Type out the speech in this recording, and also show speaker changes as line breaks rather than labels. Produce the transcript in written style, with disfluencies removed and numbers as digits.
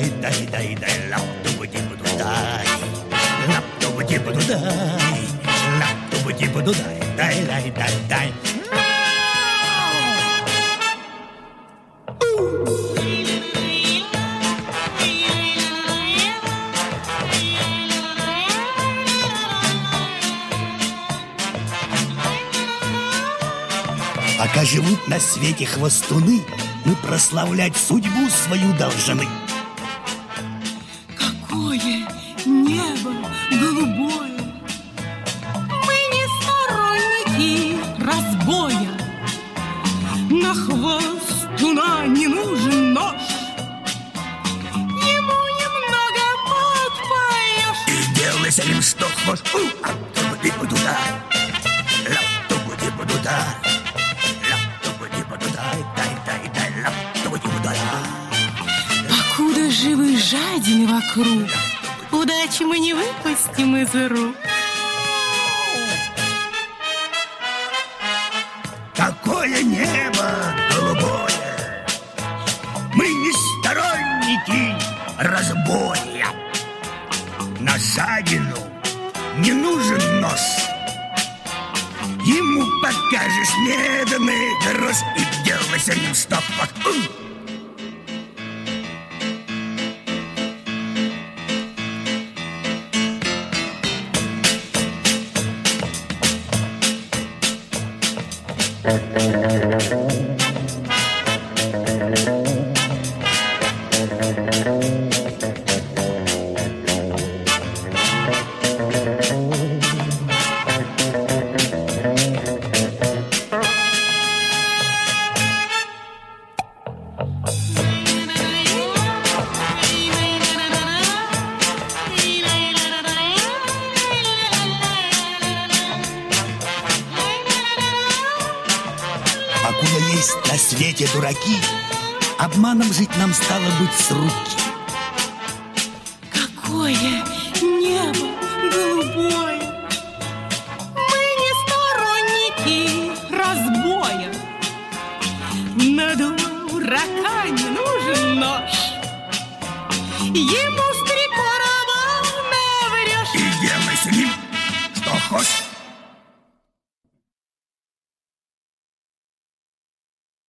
дай, дай, дай, дай, лап-ту-бу-ди-бу-ду-дай, лап-ту-бу-ди-бу-ду-дай, лап-ту-бу-ди-бу-ду-дай, дай, дай, дай, дай. Пока живут на свете хвостуны, мы прославлять судьбу свою должны.
Какое небо голубое! Мы не сторонники разбоя. На хвостуна не нужен нож, ему немного подпоешь.
И делай с ним что хочешь. Лап-ту-бу-ди-бу-ду-дай, лап-ту-бу-ди-бу-ду-дай,
покуда живы жадины вокруг, удачи мы не выпустим из рук.
Какое небо голубое! Мы не сторонники разбоя. На жадину не нужен нож, ему покажешь медный грош и делай с ним что хочешь. Покуда есть на свете дураки, обманом жить нам стало быть с руки.
Какое небо голубое! Мы не сторонники разбоя. На дурака не нужен нож, ему с 3 короба наврешь.
И делай с ним что хочешь.